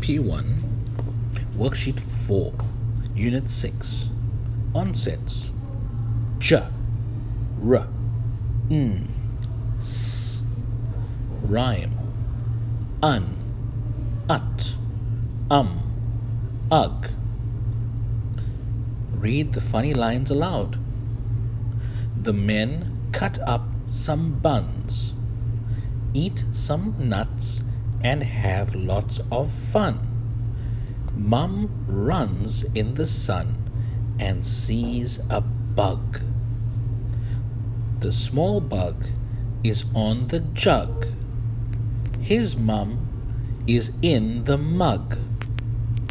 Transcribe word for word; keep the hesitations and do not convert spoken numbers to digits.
P one, Worksheet four, Unit six, Onsets. J, R, N, S. Rhyme. Un, ut, um, ug. Read the funny lines aloud. The men cut up some buns, eat some nuts, and have lots of fun. Mum runs in the sun and sees a bug. The small bug is on the jug. His mum is in the mug.